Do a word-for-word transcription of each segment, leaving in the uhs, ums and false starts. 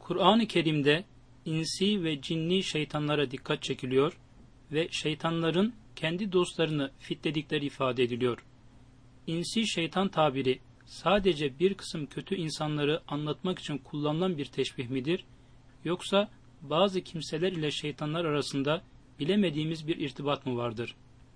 Kur'an-ı Kerim'de insi ve cinni şeytanlara dikkat çekiliyor ve şeytanların kendi dostlarını fitledikleri ifade ediliyor. İnsi şeytan tabiri sadece bir kısım kötü insanları anlatmak için kullanılan bir teşbih midir? Yoksa bazı kimseler ile şeytanlar arasında bilemediğimiz bir irtibat mı vardır?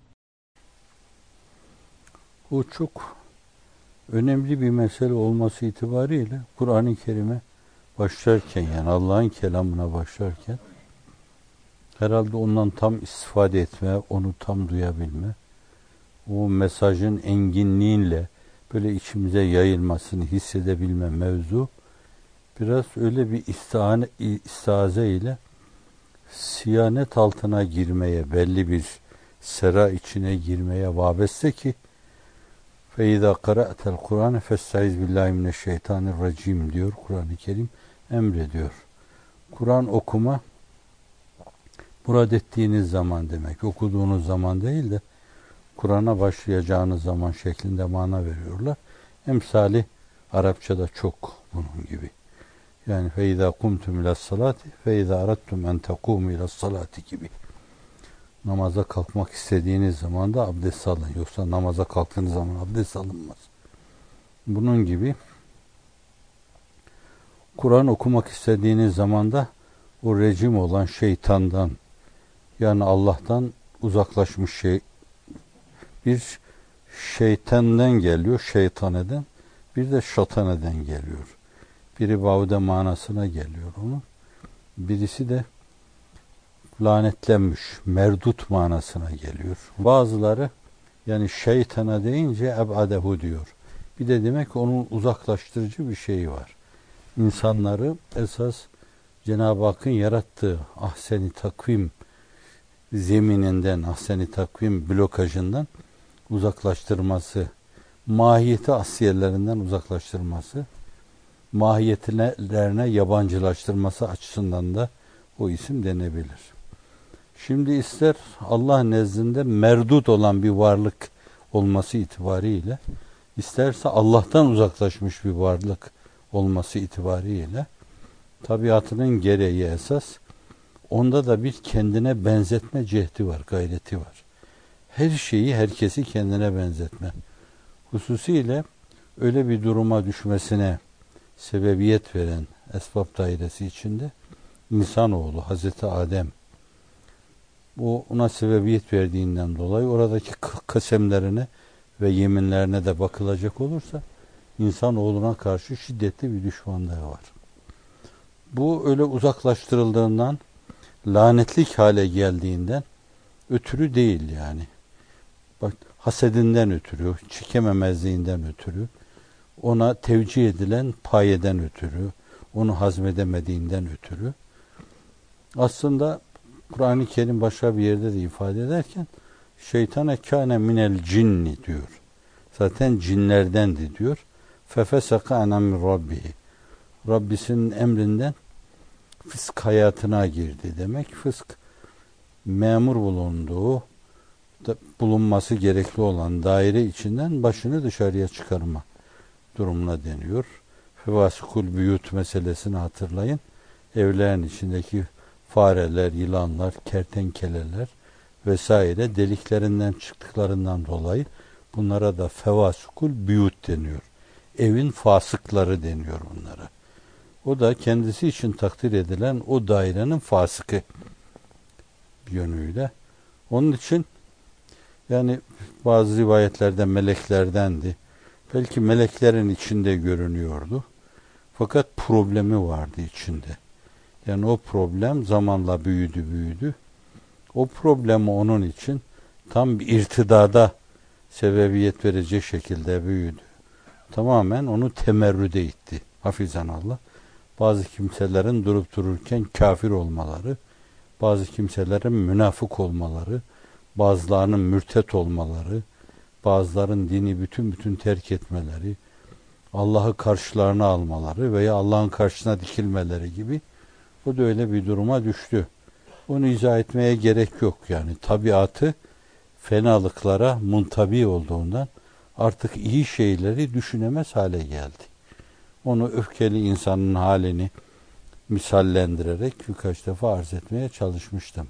Bu çok önemli bir mesele olması itibariyle Kur'an-ı Kerim'e başlarken, yani Allah'ın kelamına başlarken herhalde ondan tam istifade etme, onu tam duyabilme, o mesajın enginliğiyle böyle içimize yayılmasını hissedebilme mevzu biraz öyle bir istihane, istiaze ile siyanet altına girmeye, belli bir sera içine girmeye vabeste ki فَاِذَا قَرَأْتَ الْقُرْآنَ فَاسْتَعِذْ بِاللّٰهِ مِنَ الشَّيْطَانِ الرَّجِيمِ diyor Kur'an-ı Kerim, emrediyor. Kur'an okuma murad ettiğiniz zaman demek, okuduğunuz zaman değil de Kur'an'a başlayacağınız zaman şeklinde mana veriyorlar. Emsali Arapçada çok bunun gibi. Yani فَاِذَا قُمْتُمْ اِلَى الصَّلَاةِ فَاِذَا اَرَدْتُمْ اَنْ تَقُومُ اِلَى الصَّلَاةِ gibi. Namaza kalkmak istediğiniz zaman da abdest alın. Yoksa namaza kalktığınız zaman abdest alınmaz. Bunun gibi Kur'an okumak istediğiniz zaman da o rejim olan şeytandan, yani Allah'tan uzaklaşmış şey, bir şeytandan geliyor, şeytan eden, bir de şatan eden geliyor. Biri baude manasına geliyor onun. Birisi de lanetlenmiş, merdut manasına geliyor. Bazıları yani şeytana deyince eb'adehu diyor. Bir de demek ki onun uzaklaştırıcı bir şeyi var. İnsanları esas Cenab-ı Hakk'ın yarattığı ahsen-i takvim zemininden, ahsen-i takvim blokajından uzaklaştırması, mahiyeti asliyelerinden uzaklaştırması, mahiyetlerine yabancılaştırması açısından da o isim denebilir. Şimdi ister Allah nezdinde merdut olan bir varlık olması itibariyle, isterse Allah'tan uzaklaşmış bir varlık olması itibariyle, tabiatının gereği esas, onda da bir kendine benzetme cehdi var, gayreti var. Her şeyi, herkesi kendine benzetme. Hususiyle öyle bir duruma düşmesine sebebiyet veren esbab dairesi içinde insanoğlu, Hazreti Adem, bu ona sebebiyet verdiğinden dolayı oradaki kasemlerine ve yeminlerine de bakılacak olursa insanoğluna karşı şiddetli bir düşmanlığı var. Bu öyle uzaklaştırıldığından, lanetlik hale geldiğinden ötürü değil yani. Bak, hasedinden ötürü, çekememezliğinden ötürü, ona tevcih edilen payeden ötürü, onu hazmedemediğinden ötürü. Aslında Kur'an-ı Kerim başka bir yerde de ifade ederken şeytane kâne minel cinni diyor. Zaten cinlerdendi diyor. Fefeseka anam rabbihi. Rabbisinin emrinden fısk hayatına girdi demek. Fısk memur bulunduğu, bulunması gerekli olan daire içinden başını dışarıya çıkarma durumuna deniyor. Fevasikul büyüt meselesini hatırlayın. Evlerin içindeki fareler, yılanlar, kertenkeleler vesaire deliklerinden çıktıklarından dolayı bunlara da fevasikul büyüt deniyor. Evin fasıkları deniyor bunlara. O da kendisi için takdir edilen o dairenin fasıkı yönüyle. Onun için yani bazı rivayetlerde meleklerdendi. Belki meleklerin içinde görünüyordu. Fakat problemi vardı içinde. Yani o problem zamanla büyüdü büyüdü. O problemi onun için tam bir irtidada sebebiyet verecek şekilde büyüdü. Tamamen onu temerrüde itti. Hafizan Allah. Bazı kimselerin durup dururken kafir olmaları, bazı kimselerin münafık olmaları, bazılarının mürtet olmaları, bazıların dini bütün bütün terk etmeleri, Allah'ı karşılarına almaları veya Allah'ın karşısına dikilmeleri gibi o da öyle bir duruma düştü. Onu izah etmeye gerek yok yani. Tabiatı fenalıklara muntabi olduğundan artık iyi şeyleri düşünemez hale geldi. Onu öfkeli insanın halini misallendirerek birkaç defa arz etmeye çalışmıştım.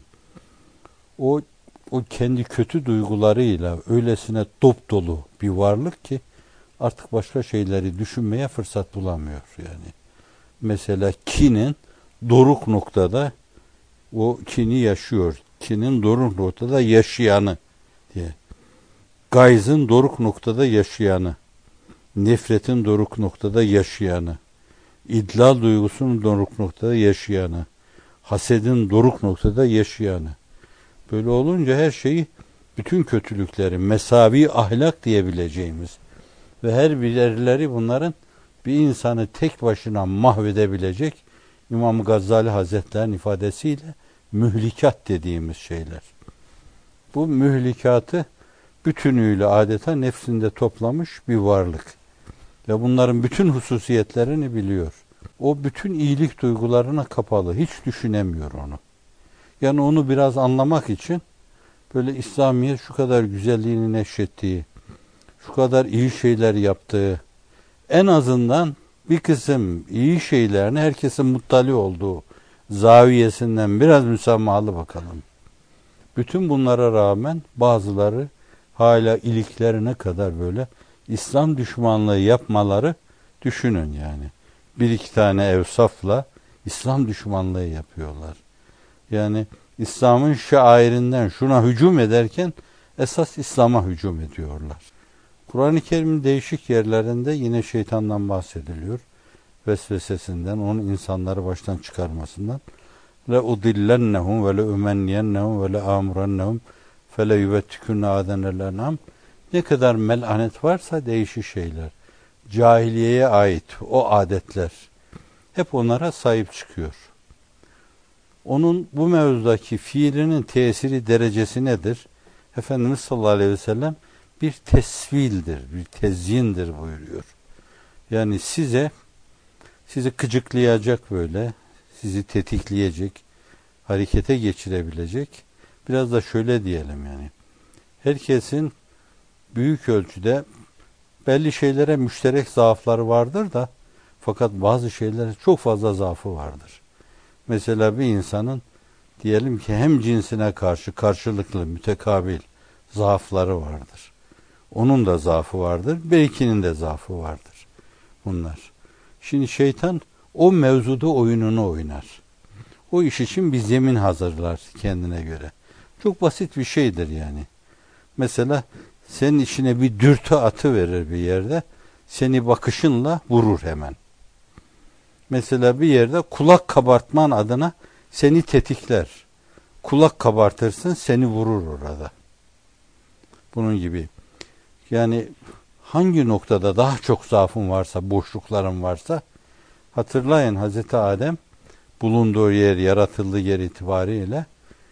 O o kendi kötü duygularıyla öylesine dop dolu bir varlık ki artık başka şeyleri düşünmeye fırsat bulamıyor yani. Mesela kinin doruk noktada o kini yaşıyor. Kinin doruk noktada yaşayanı diye. Gayzın doruk noktada yaşayanı. Nefretin doruk noktada yaşayanı. İdlal duygusunun doruk noktada yaşayanı. Hasedin doruk noktada yaşayanı. Böyle olunca her şeyi, bütün kötülükleri, mesavi ahlak diyebileceğimiz ve her birileri bunların bir insanı tek başına mahvedebilecek İmam Gazali Hazretleri'nin ifadesiyle mühlikat dediğimiz şeyler. Bu mühlikatı bütünüyle adeta nefsinde toplamış bir varlık. Ve bunların bütün hususiyetlerini biliyor. O bütün iyilik duygularına kapalı. Hiç düşünemiyor onu. Yani onu biraz anlamak için böyle İslamiyet şu kadar güzelliğini neşrettiği, şu kadar iyi şeyler yaptığı, en azından bir kısım iyi şeylerini herkesin muttali olduğu zaviyesinden biraz müsamahalı bakalım. Bütün bunlara rağmen bazıları hala iliklerine kadar böyle İslam düşmanlığı yapmaları, düşünün yani. Bir iki tane evsafla İslam düşmanlığı yapıyorlar. Yani İslam'ın şairinden şuna hücum ederken esas İslam'a hücum ediyorlar. Kur'an-ı Kerim'in değişik yerlerinde yine şeytandan bahsediliyor. Vesvesesinden, onun insanları baştan çıkarmasından. Le udillennehum ve le umenniyennehum ve le amurennehum fe le yubettikunne adenel en'am. Ne kadar melanet varsa değişik şeyler. Cahiliyeye ait o adetler. Hep onlara sahip çıkıyor. Onun bu mevzudaki fiilinin tesiri derecesi nedir? Efendimiz sallallahu aleyhi ve sellem bir tesvildir, bir tezyindir buyuruyor. Yani size, sizi kıcıklayacak böyle, sizi tetikleyecek, harekete geçirebilecek, biraz da şöyle diyelim yani, herkesin büyük ölçüde belli şeylere müşterek zaafları vardır da, fakat bazı şeylere çok fazla zaafı vardır. Mesela bir insanın diyelim ki hem cinsine karşı karşılıklı, mütekabil zaafları vardır. Onun da zaafı vardır, belkinin de zaafı vardır bunlar. Şimdi şeytan o mevzuda oyununu oynar. O iş için bir zemin hazırlar kendine göre. Çok basit bir şeydir yani. Mesela senin içine bir dürtü atı verir bir yerde, seni bakışınla vurur hemen. Mesela bir yerde kulak kabartman adına seni tetikler. Kulak kabartırsın, seni vurur orada. Bunun gibi. Yani hangi noktada daha çok zaafın varsa, boşlukların varsa, hatırlayın Hazreti Adem bulunduğu yer, yaratıldığı yer itibariyle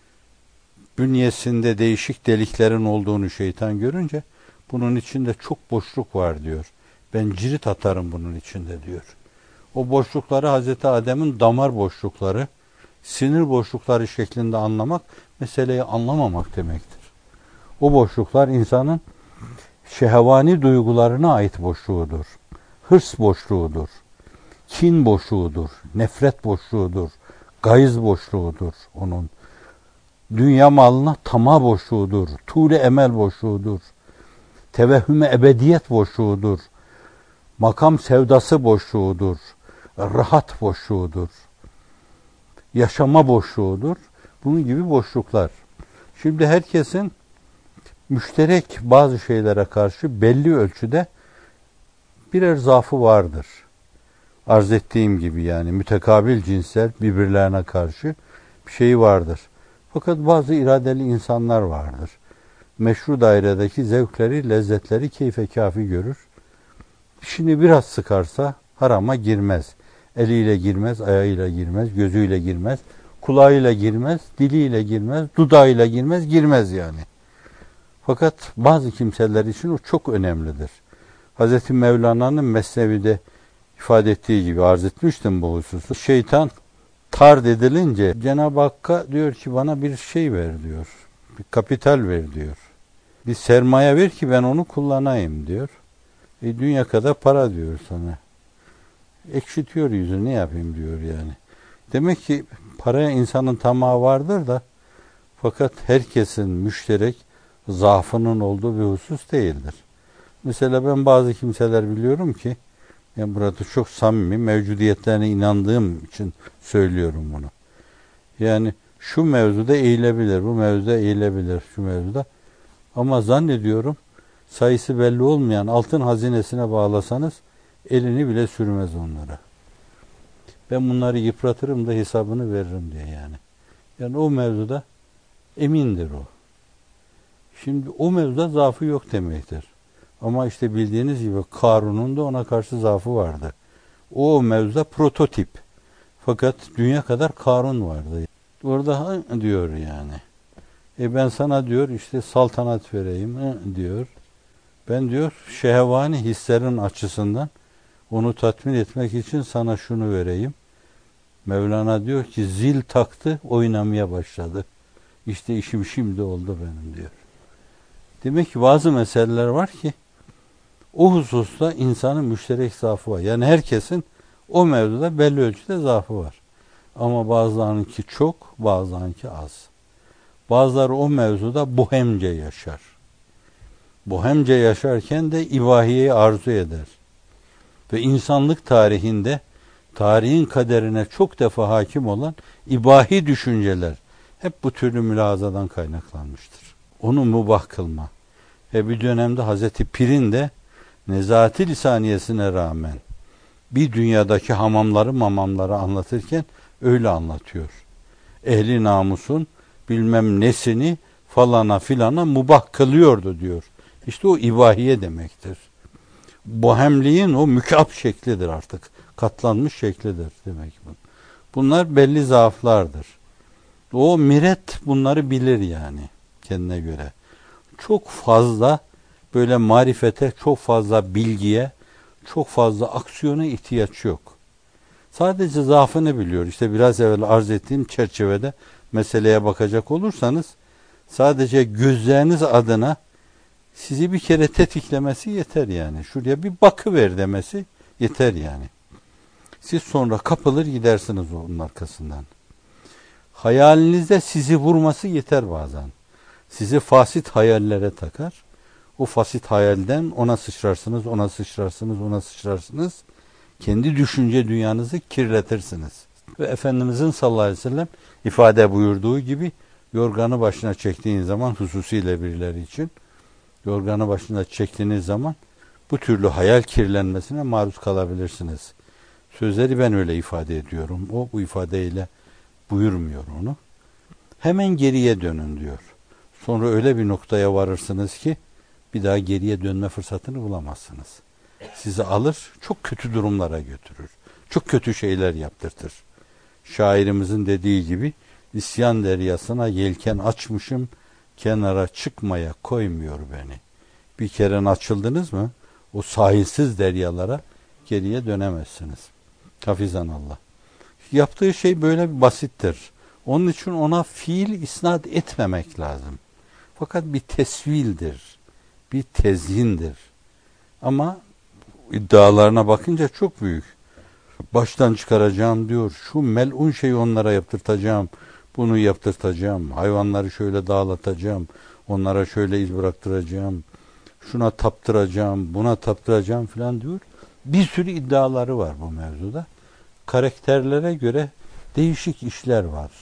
bünyesinde değişik deliklerin olduğunu şeytan görünce bunun içinde çok boşluk var diyor. Ben cirit atarım bunun içinde diyor. O boşlukları Hazreti Adem'in damar boşlukları, sinir boşlukları şeklinde anlamak, meseleyi anlamamak demektir. O boşluklar insanın şehvani duygularına ait boşluğudur. Hırs boşluğudur. Kin boşluğudur. Nefret boşluğudur. Gayz boşluğudur onun. Dünya malına tamah boşluğudur. Tûle emel boşluğudur. Tevehhüme ebediyet boşluğudur. Makam sevdası boşluğudur. Rahat boşluğudur. Yaşama boşluğudur. Bunun gibi boşluklar. Şimdi herkesin müşterek bazı şeylere karşı belli ölçüde birer zaafı vardır. Arz ettiğim gibi yani mütekabil cinsler birbirlerine karşı bir şeyi vardır. Fakat bazı iradeli insanlar vardır. Meşru dairedeki zevkleri, lezzetleri keyfe kafi görür. Şimdi biraz sıkarsa harama girmez. Eliyle girmez, ayağıyla girmez, gözüyle girmez, kulağıyla girmez, diliyle girmez, dudağıyla girmez, girmez yani. Fakat bazı kimseler için o çok önemlidir. Hazreti Mevlana'nın Mesnevi'de ifade ettiği gibi arz etmiştim bu hususu. Şeytan tard edilince Cenab-ı Hakk'a diyor ki bana bir şey ver diyor. Bir kapital ver diyor. Bir sermaye ver ki ben onu kullanayım diyor. E dünya kadar para diyor sana. Ekşitiyor yüzünü, ne yapayım diyor yani. Demek ki paraya insanın tamahı vardır da fakat herkesin müşterek zaafının olduğu bir husus değildir. Mesela ben bazı kimseler biliyorum ki, yani burada çok samimi, mevcudiyetlerine inandığım için söylüyorum bunu. Yani şu mevzuda eğilebilir, bu mevzuda eğilebilir, şu mevzuda. Ama zannediyorum sayısı belli olmayan altın hazinesine bağlasanız elini bile sürmez onlara. Ben bunları yıpratırım da hesabını veririm diye yani. Yani o mevzuda emindir o. Şimdi o mevzuda zaafı yok demektir. Ama işte bildiğiniz gibi Karun'un da ona karşı zaafı vardı. O mevzuda prototip. Fakat dünya kadar Karun vardı. Orada diyor yani. E ben sana diyor işte saltanat vereyim diyor. Ben diyor şehvani hislerin açısından onu tatmin etmek için sana şunu vereyim. Mevlana diyor ki zil taktı, oynamaya başladı. İşte işim şimdi oldu benim diyor. Demek ki bazı meseleler var ki o hususta insanın müşterek zaafı var. Yani herkesin o mevzuda belli ölçüde zaafı var. Ama bazılarınınki çok, bazılarınınki az. Bazıları o mevzuda bohemce yaşar. Bohemce yaşarken de ibahiyeyi arzu eder. Ve insanlık tarihinde tarihin kaderine çok defa hakim olan ibahi düşünceler hep bu türlü mülahazadan kaynaklanmıştır. Onu mubah kılma. Ve bir dönemde Hazreti Pir'in de nezati lisaniyesine rağmen bir dünyadaki hamamları mamamları anlatırken öyle anlatıyor. Ehli namusun bilmem nesini falana filana mubah kılıyordu diyor. İşte o ibahiye demektir. Bohemliğin o mükap şeklidir artık. Katlanmış şeklidir demek bu. Bunlar belli zaaflardır. O miret bunları bilir yani kendine göre. Çok fazla böyle marifete, çok fazla bilgiye, çok fazla aksiyona ihtiyaç yok. Sadece zaafını biliyor. İşte biraz evvel arz ettiğim çerçevede meseleye bakacak olursanız sadece gözleriniz adına sizi bir kere tetiklemesi yeter yani. Şuraya bir bakıver demesi yeter yani. Siz sonra kapılır gidersiniz onun arkasından. Hayalinizde sizi vurması yeter bazen. Sizi fasit hayallere takar. O fasit hayalden ona sıçrarsınız, ona sıçrarsınız, ona sıçrarsınız. Kendi düşünce dünyanızı kirletirsiniz. Ve Efendimizin sallallahu aleyhi ve sellem ifade buyurduğu gibi yorganı başına çektiğin zaman hususiyle birileri için yorganı başına çektiğiniz zaman bu türlü hayal kirlenmesine maruz kalabilirsiniz. Sözleri ben öyle ifade ediyorum. O bu ifadeyle buyurmuyor onu. Hemen geriye dönün diyor. Sonra öyle bir noktaya varırsınız ki bir daha geriye dönme fırsatını bulamazsınız. Sizi alır, çok kötü durumlara götürür. Çok kötü şeyler yaptırtır. Şairimizin dediği gibi isyan deryasına yelken açmışım, kenara çıkmaya koymuyor beni. Bir kere açıldınız mı o sahilsiz deryalara geriye dönemezsiniz. Hafizan Allah. Yaptığı şey böyle bir basittir. Onun için ona fiil isnat etmemek lazım. Fakat bir tesvildir. Bir tezyindir. Ama iddialarına bakınca çok büyük. Baştan çıkaracağım diyor. Şu melun şeyi onlara yaptırtacağım. Bunu yaptırtacağım. Hayvanları şöyle dağlatacağım. Onlara şöyle iz bıraktıracağım. Şuna taptıracağım. Buna taptıracağım filan diyor. Bir sürü iddiaları var bu mevzuda. Karakterlere göre değişik işler var.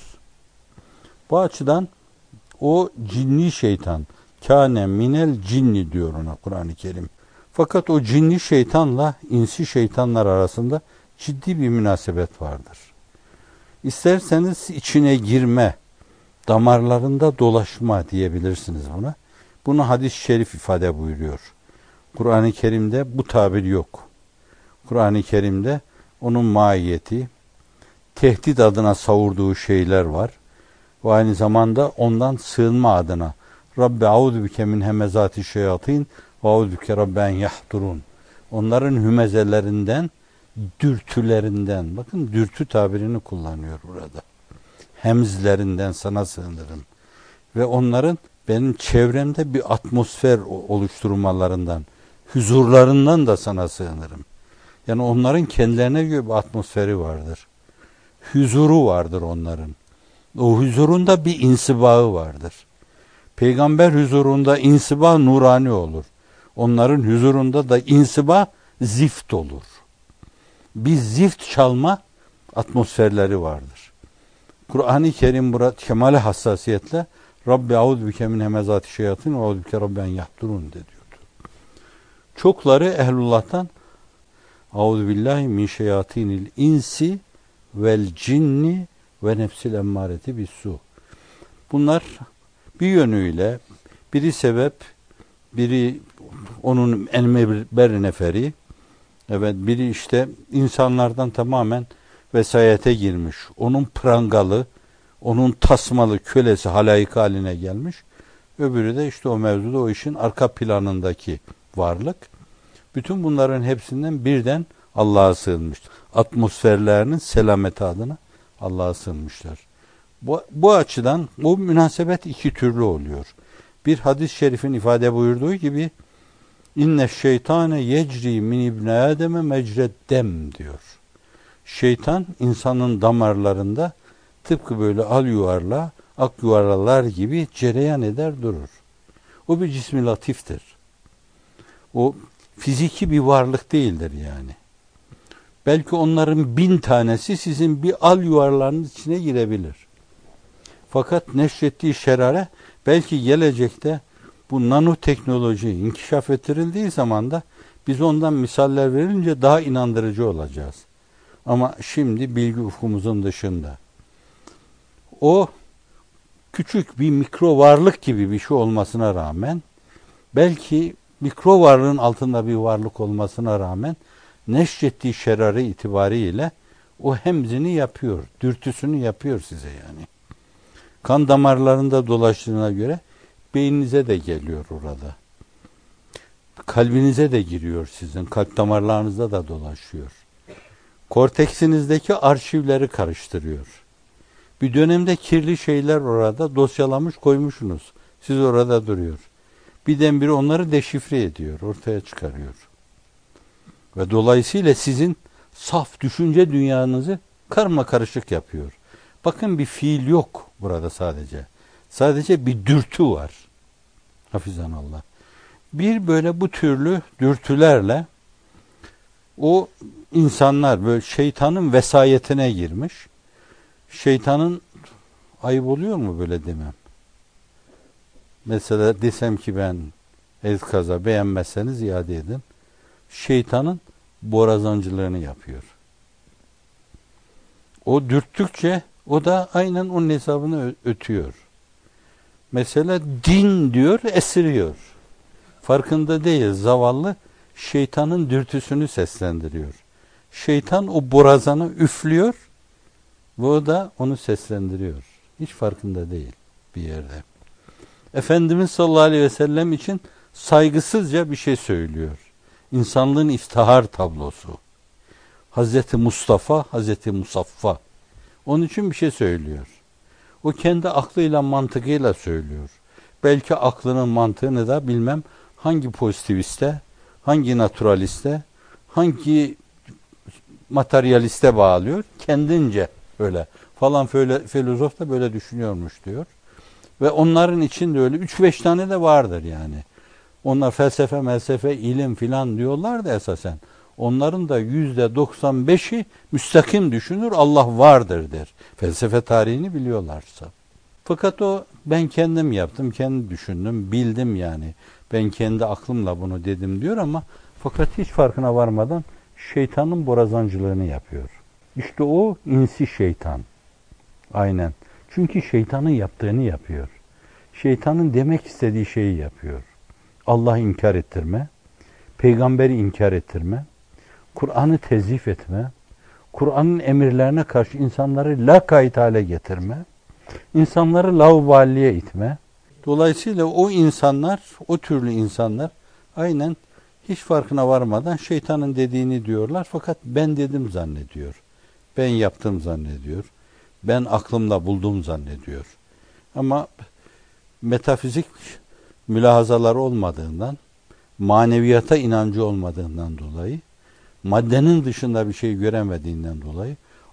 Bu açıdan o cinni şeytan, kâne minel cinni diyor ona Kur'an-ı Kerim. Fakat o cinni şeytanla insi şeytanlar arasında ciddi bir münasebet vardır. İsterseniz içine girme, damarlarında dolaşma diyebilirsiniz buna. Bunu hadis-i şerif ifade buyuruyor. Kur'an-ı Kerim'de bu tabir yok. Kur'an-ı Kerim'de onun mahiyeti, tehdit adına savurduğu şeyler var. Ve aynı zamanda ondan sığınma adına Rabbi auzu bike min hemezati şeyatin ve auzu bike rabben yahdurun. Onların hümezelerinden, dürtülerinden, bakın dürtü tabirini kullanıyor burada. Hemzlerinden sana sığınırım. Ve onların benim çevremde bir atmosfer oluşturmalarından, huzurlarından da sana sığınırım. Yani onların kendilerine göre bir atmosferi vardır. huzuru vardır onların. O huzurunda bir insibağı vardır. Peygamber huzurunda insiba nurani olur. Onların huzurunda da insiba zift olur. Bir zift çalma atmosferleri vardır. Kur'an-ı Kerim burada kemale hassasiyetle Rabbi audübike min hemezati şeyatin ve audübike rabben yahdurun de diyordu. Çokları ehlullah'tan audübillahi min şeyatinil insi vel cinni ve nefsil emmareti bissu. Bunlar bir yönüyle biri sebep, biri onun enmeber neferi, evet, biri işte insanlardan tamamen vesayete girmiş. Onun prangalı, onun tasmalı kölesi halayık haline gelmiş. Öbürü de işte o mevzuda o işin arka planındaki varlık. Bütün bunların hepsinden birden Allah'a sığınmış. Atmosferlerinin selameti adına Allah'a sığınmışlar. Bu, bu açıdan bu münasebet iki türlü oluyor. Bir hadis-i şerifin ifade buyurduğu gibi inne şeytane yecri min ibni ademe mecreddem diyor. Şeytan insanın damarlarında tıpkı böyle al yuvarla, ak yuvarlalar gibi cereyan eder durur. O bir cismi latiftir. O fiziki bir varlık değildir yani. Belki onların bin tanesi sizin bir al yuvarlarınız içine girebilir. Fakat neşrettiği şerare belki gelecekte bu nanoteknoloji inkişaf ettirildiği zaman da biz ondan misaller verince daha inandırıcı olacağız. Ama şimdi bilgi ufkumuzun dışında. O küçük bir mikro varlık gibi bir şey olmasına rağmen, belki mikro varlığın altında bir varlık olmasına rağmen neşrettiği şerare itibariyle o hemzini yapıyor, dürtüsünü yapıyor size yani. Kan damarlarında dolaştığına göre beyninize de geliyor orada. Kalbinize de giriyor sizin, kalp damarlarınızda da dolaşıyor. Korteksinizdeki arşivleri karıştırıyor. Bir dönemde kirli şeyler orada dosyalamış koymuşsunuz. Siz orada duruyor. Birdenbire onları deşifre ediyor, ortaya çıkarıyor. Ve dolayısıyla sizin saf düşünce dünyanızı karma karışık yapıyor. Bakın bir fiil yok burada sadece. Sadece bir dürtü var. Hafizanallah. Bir böyle bu türlü dürtülerle o insanlar böyle şeytanın vesayetine girmiş. Şeytanın, ayıp oluyor mu böyle demem? Mesela desem ki ben ezkaza beğenmezseniz iade edin. Şeytanın borazancılığını yapıyor. O dürttükçe o da aynen onun hesabını ötüyor. Mesela din diyor, esiriyor. Farkında değil, zavallı şeytanın dürtüsünü seslendiriyor. Şeytan o borazanı üflüyor ve o da onu seslendiriyor. Hiç farkında değil bir yerde. Efendimiz sallallahu aleyhi ve sellem için saygısızca bir şey söylüyor. İnsanlığın iftihar tablosu. Hazreti Mustafa, Hazreti Musaffa. Onun için bir şey söylüyor. O kendi aklıyla, mantığıyla söylüyor. Belki aklının mantığını da bilmem hangi pozitiviste, hangi naturaliste, hangi materyaliste bağlıyor. Kendince öyle. Falan filozof da böyle düşünüyormuş diyor. Ve onların içinde öyle üç beş tane de vardır yani. Onlar felsefe, melsefe, ilim filan diyorlar da esasen. Onların da yüzde doksan beşi müstakim düşünür, Allah vardır der. Felsefe tarihini biliyorlarsa. Fakat o ben kendim yaptım, kendim düşündüm, bildim yani. Ben kendi aklımla bunu dedim diyor ama fakat hiç farkına varmadan şeytanın borazancılığını yapıyor. İşte o insi şeytan. Aynen. Çünkü şeytanın yaptığını yapıyor. Şeytanın demek istediği şeyi yapıyor. Allah'ı inkar ettirme, peygamberi inkar ettirme, Kur'an'ı tezif etme, Kur'an'ın emirlerine karşı insanları lakayt hale getirme, insanları laubaliye itme. Dolayısıyla o insanlar, o türlü insanlar aynen hiç farkına varmadan şeytanın dediğini diyorlar fakat ben dedim zannediyor. Ben yaptım zannediyor. Ben aklımla buldum zannediyor. Ama metafizik mülahazalar olmadığından, maneviyata inancı olmadığından dolayı, maddenin dışında bir şey göremediğinden dolayı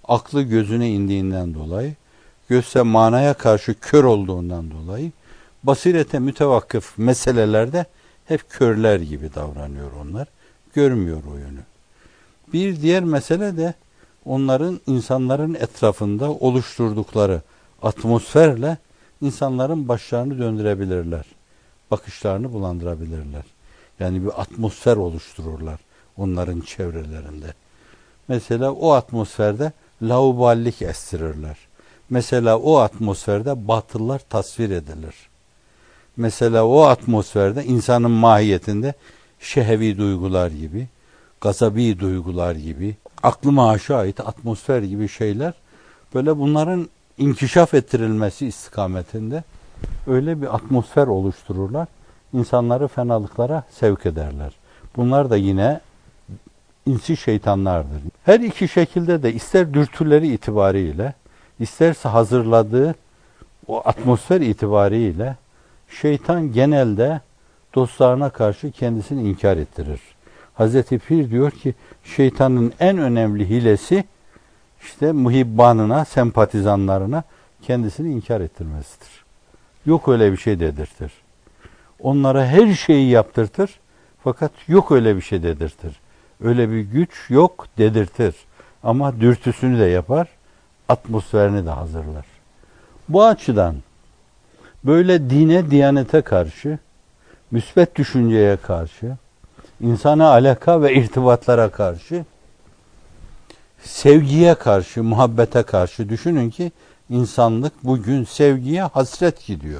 aklı gözüne indiğinden dolayı, gözse manaya karşı kör olduğundan dolayı, basirete mütevakkıf meselelerde hep körler gibi davranıyor onlar. Görmüyor o yönü. Bir diğer mesele de onların insanların etrafında oluşturdukları atmosferle insanların başlarını döndürebilirler. Bakışlarını bulandırabilirler. Yani bir atmosfer oluştururlar onların çevrelerinde. Mesela o atmosferde lauballik estirirler. Mesela o atmosferde batıllar tasvir edilir. Mesela o atmosferde insanın mahiyetinde şehevi duygular gibi, gazabi duygular gibi, aklıma aşağı ait atmosfer gibi şeyler, böyle bunların inkişaf ettirilmesi istikametinde öyle bir atmosfer oluştururlar. İnsanları fenalıklara sevk ederler. Bunlar da yine insi şeytanlardır. Her iki şekilde de ister dürtüleri itibariyle, isterse hazırladığı o atmosfer itibariyle şeytan genelde dostlarına karşı kendisini inkar ettirir. Hazreti Pir diyor ki şeytanın en önemli hilesi işte muhibbanına, sempatizanlarına kendisini inkar ettirmesidir. Yok öyle bir şey dedirtir. Onlara her şeyi yaptırtır fakat yok öyle bir şey dedirtir. Öyle bir güç yok dedirtir. Ama dürtüsünü de yapar, atmosferini de hazırlar. Bu açıdan böyle dine, diyanete karşı, müsbet düşünceye karşı, insana alaka ve irtibatlara karşı, sevgiye karşı, muhabbete karşı düşünün ki insanlık bugün sevgiye hasret gidiyor.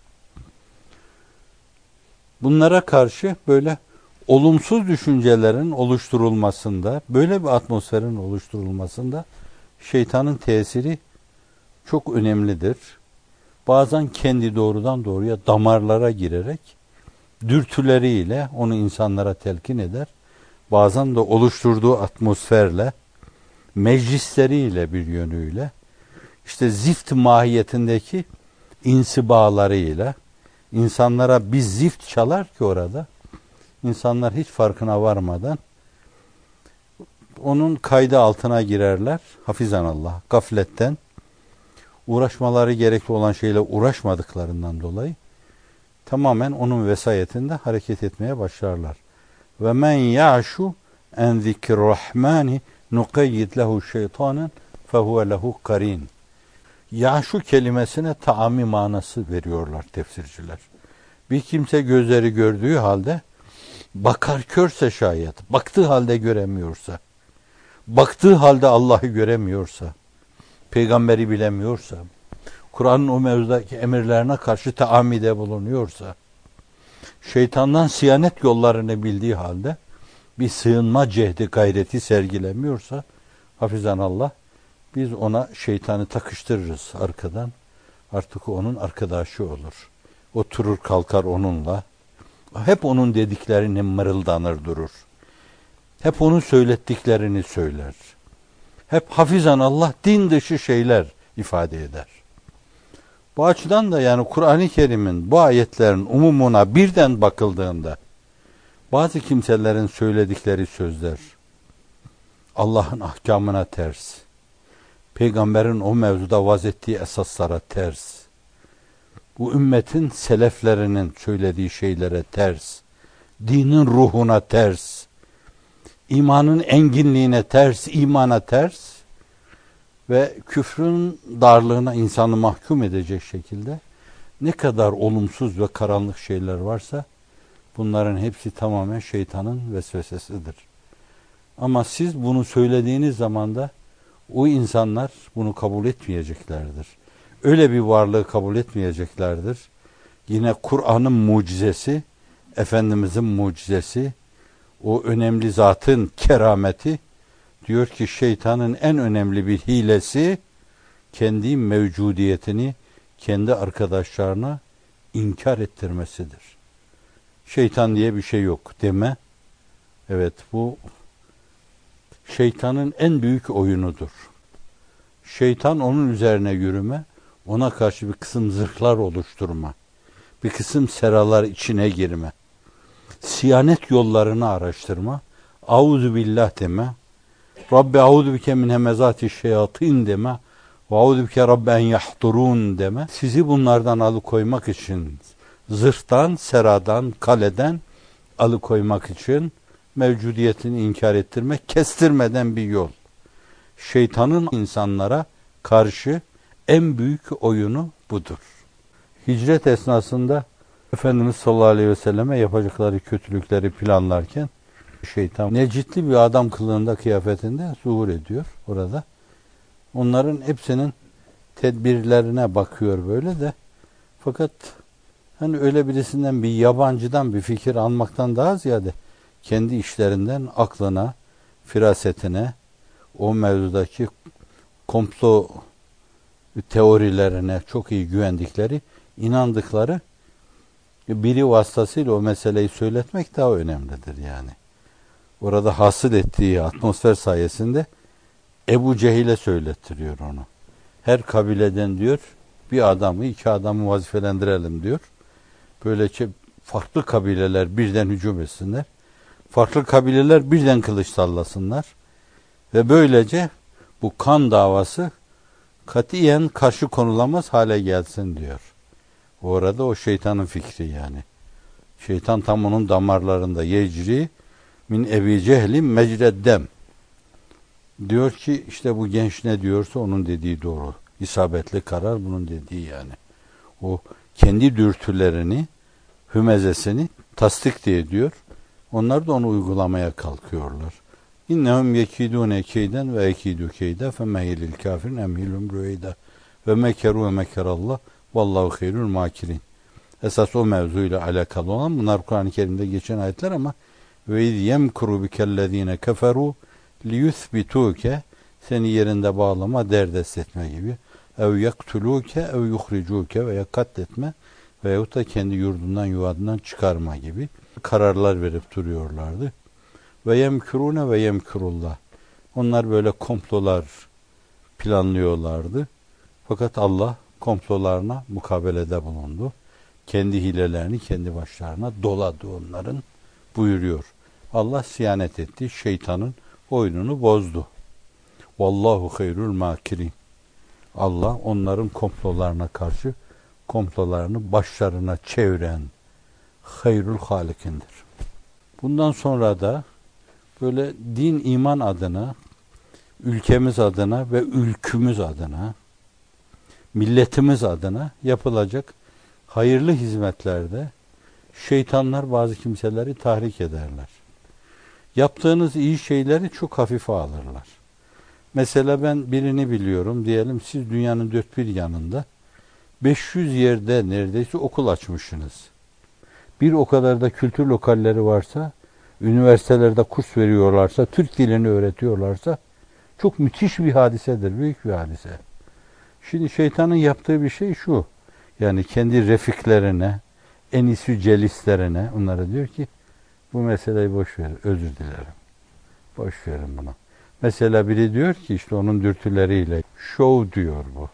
Bunlara karşı böyle olumsuz düşüncelerin oluşturulmasında, böyle bir atmosferin oluşturulmasında şeytanın tesiri çok önemlidir. Bazen kendi doğrudan doğruya damarlara girerek dürtüleriyle onu insanlara telkin eder. Bazen de oluşturduğu atmosferle, meclisleriyle bir yönüyle, işte zift mahiyetindeki insibalarıyla insanlara bir zift çalar ki orada insanlar hiç farkına varmadan onun kaydı altına girerler. Hafizanallah, gafletten uğraşmaları gerekli olan şeyle uğraşmadıklarından dolayı tamamen onun vesayetinde hareket etmeye başlarlar. Ve men ya'şu en zikrurrahmani nuqayyid lehu şeytanen fehuve lehu karin. Ya'şu kelimesine taami manası veriyorlar tefsirciler. Bir kimse gözleri gördüğü halde bakar körse şayet, baktığı halde göremiyorsa, baktığı halde Allah'ı göremiyorsa, peygamberi bilemiyorsa, Kur'an'ın o mevzudaki emirlerine karşı taamide bulunuyorsa, şeytandan siyanet yollarını bildiği halde bir sığınma cehdi gayreti sergilemiyorsa, hafizanallah, biz ona şeytanı takıştırırız arkadan. Artık o onun arkadaşı olur. Oturur kalkar onunla. Hep onun dediklerini mırıldanır durur. Hep onun söylettiklerini söyler. Hep hafizanallah din dışı şeyler ifade eder. Bu açıdan da yani Kur'an-ı Kerim'in bu ayetlerin umumuna birden bakıldığında bazı kimselerin söyledikleri sözler Allah'ın ahkamına ters, peygamberin o mevzuda vaz ettiği esaslara ters, bu ümmetin seleflerinin söylediği şeylere ters, dinin ruhuna ters, imanın enginliğine ters, imana ters ve küfrün darlığına insanı mahkum edecek şekilde ne kadar olumsuz ve karanlık şeyler varsa bunların hepsi tamamen şeytanın vesvesesidir. Ama siz bunu söylediğiniz zaman da o insanlar bunu kabul etmeyeceklerdir. Öyle bir varlığı kabul etmeyeceklerdir. Yine Kur'an'ın mucizesi, Efendimiz'in mucizesi, o önemli zatın kerameti, diyor ki şeytanın en önemli bir hilesi kendi mevcudiyetini kendi arkadaşlarına inkar ettirmesidir. Şeytan diye bir şey yok deme. Evet, bu şeytanın en büyük oyunudur. Şeytan onun üzerine yürüme, ona karşı bir kısım zırhlar oluşturma, bir kısım seralar içine girme, siyanet yollarını araştırma, auzu billah deme, Rabbi auzu bike min hemezati şeyatin deme. Ve auzu bike Rabbi en yahdurun deme. Sizi bunlardan alıkoymak için, zırhtan, seradan, kaleden alıkoymak için mevcudiyetini inkar ettirmek, kestirmeden bir yol. Şeytanın insanlara karşı en büyük oyunu budur. Hicret esnasında Efendimiz sallallahu aleyhi ve selleme yapacakları kötülükleri planlarken şeytan necitli bir adam kılığında, kıyafetinde zuhur ediyor orada. Onların hepsinin tedbirlerine bakıyor böyle de. Fakat hani öyle birisinden, bir yabancıdan bir fikir almaktan daha ziyade kendi işlerinden aklına, firasetine, o mevzudaki komplo teorilerine çok iyi güvendikleri, inandıkları biri vasıtasıyla o meseleyi söyletmek daha önemlidir yani. Orada hasıl ettiği atmosfer sayesinde Ebu Cehil'e söylettiriyor onu. Her kabileden diyor bir adamı, iki adamı vazifelendirelim diyor. Böylece farklı kabileler birden hücum etsinler. Farklı kabileler birden kılıç sallasınlar. Ve böylece bu kan davası katiyen karşı konulamaz hale gelsin diyor. Orada o şeytanın fikri yani. Şeytan tam onun damarlarında yecri min Ebi Cehlim mecreddem. Diyor ki işte bu genç ne diyorsa onun dediği doğru. İsabetli karar bunun dediği yani. O kendi dürtülerini, hümezesini tasdik diye diyor. Onlar da onu uygulamaya kalkıyorlar. İnnehum yekidune keyden ve ekidu keyde femehilil kafirin emhilum rüeyde ve mekeru ve mekerallah vallahu hayrul makirin. Esas o mevzuyla alakalı olan bunlar Kur'an-ı Kerim'de geçen ayetler ama ve iz yemkuru bikellezine keferu liyuthbituke, seni yerinde bağlama, derdest etme gibi, ev yaktuluke ev yuhricuke veya katletme veyahut da kendi yurdundan, yuvadından çıkarma gibi kararlar verip duruyorlardı. Ve yemkurune ve yemkurullah. Onlar böyle komplolar planlıyorlardı. Fakat Allah komplolarına mukabelede bulundu. Kendi hilelerini kendi başlarına doladı onların buyuruyor. Allah siyanet etti. Şeytanın oyununu bozdu. Vallahu hayrul makirin. Allah onların komplolarına karşı komplolarını başlarına çeviren hayrul halikindir. Bundan sonra da böyle din iman adına, ülkemiz adına ve ülkümüz adına, milletimiz adına yapılacak hayırlı hizmetlerde şeytanlar bazı kimseleri tahrik ederler. Yaptığınız iyi şeyleri çok hafife alırlar. Mesela ben birini biliyorum, diyelim siz dünyanın dört bir yanında beş yüz yerde neredeyse okul açmışsınız. Bir o kadar da kültür lokalleri varsa, üniversitelerde kurs veriyorlarsa, Türk dilini öğretiyorlarsa çok müthiş bir hadisedir, büyük bir hadise. Şimdi şeytanın yaptığı bir şey şu, yani kendi refiklerine, en iyisi celislerine, onlara diyor ki bu meseleyi boş verin, özür dilerim. Boş verin bunu. Mesela biri diyor ki işte onun dürtüleriyle şov diyor bu.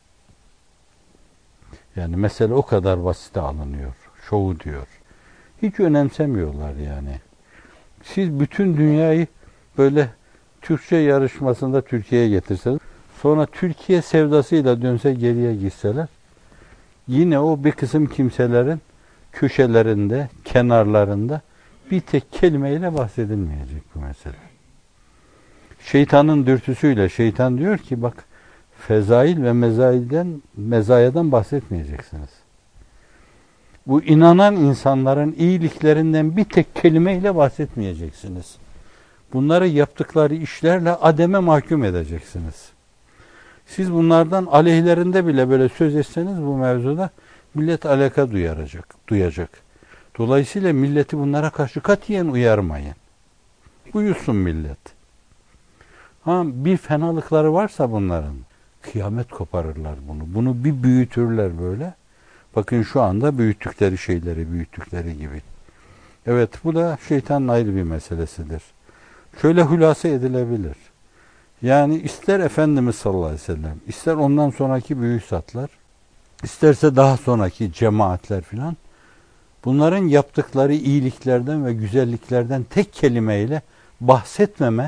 Yani mesele o kadar basite alınıyor. Şovu diyor. Hiç önemsemiyorlar yani. Siz bütün dünyayı böyle Türkçe yarışmasında Türkiye'ye getirseniz, sonra Türkiye sevdasıyla dönse geriye gitseler, yine o bir kısım kimselerin köşelerinde, kenarlarında bir tek kelimeyle bahsedilmeyecek bu mesele. Şeytanın dürtüsüyle şeytan diyor ki bak, fezail ve mezailden, mezayadan bahsetmeyeceksiniz. Bu inanan insanların iyiliklerinden bir tek kelimeyle bahsetmeyeceksiniz. Bunları yaptıkları işlerle ademe mahkum edeceksiniz. Siz bunlardan aleyhlerinde bile böyle söz etseniz bu mevzuda millet alaka duyaracak, duyacak. Dolayısıyla milleti bunlara karşı katiyen uyarmayın. Uyusun millet. Ha, bir fenalıkları varsa bunların, kıyamet koparırlar bunu. Bunu bir büyütürler böyle. Bakın şu anda büyüttükleri şeyleri, büyüttükleri gibi. Evet, bu da şeytanın ayrı bir meselesidir. Şöyle hülasa edilebilir. Yani ister Efendimiz sallallahu aleyhi ve sellem, ister ondan sonraki büyük zatlar, isterse daha sonraki cemaatler filan, bunların yaptıkları iyiliklerden ve güzelliklerden tek kelimeyle bahsetmeme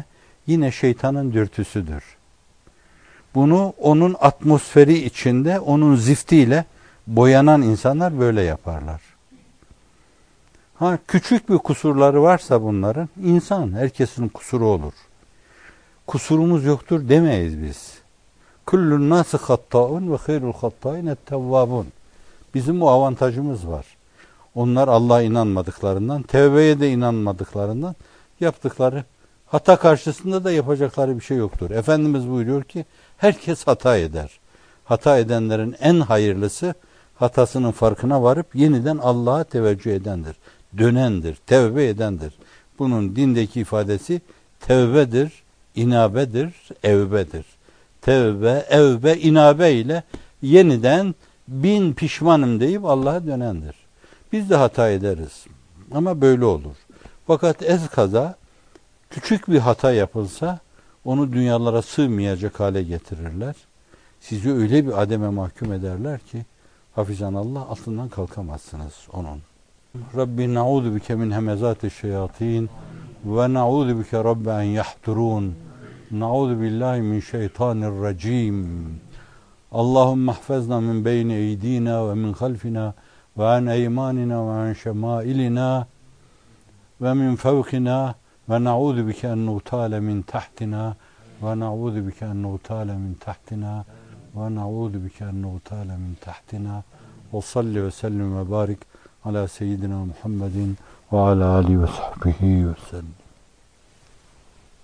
yine şeytanın dürtüsüdür. Bunu onun atmosferi içinde, onun ziftiyle boyanan insanlar böyle yaparlar. Ha, küçük bir kusurları varsa bunların, insan, herkesin kusuru olur. Kusurumuz yoktur demeyiz biz. Kullun nâsı hattâun ve hayrul hattâin ettevvâbun. Bizim bu avantajımız var. Onlar Allah'a inanmadıklarından, tevbeye de inanmadıklarından yaptıkları hata karşısında da yapacakları bir şey yoktur. Efendimiz buyuruyor ki herkes hata eder. Hata edenlerin en hayırlısı hatasının farkına varıp yeniden Allah'a teveccüh edendir. Dönendir, tevbe edendir. Bunun dindeki ifadesi tevbedir, inabedir, evbedir. Tevbe, evbe, inabe ile yeniden bin pişmanım deyip Allah'a dönendir. Biz de hata ederiz. Ama böyle olur. Fakat ezkaza küçük bir hata yapılsa onu dünyalara sığmayacak hale getirirler. Sizi öyle bir ademe mahkum ederler ki hafizanallah altından kalkamazsınız onun. Rabbi na'udhu bike min hemezati şeyatin ve na'udhu bike rabbi en yahdurun. Na'udhu billahi min şeytanirracim. Allahümme ahfazna min beyni eydina ve min halfina ve an eymanina ve an şemailina ve min fevkina ve na'udhu bike en nugtale min tahtina ve na'udhu bike en nugtale min tahtina ve na'udhu bike en nugtale min tahtina ve salli ve sellim ve barik ala seyyidina Muhammedin ve ala alihi ve sahbihi ve sellem.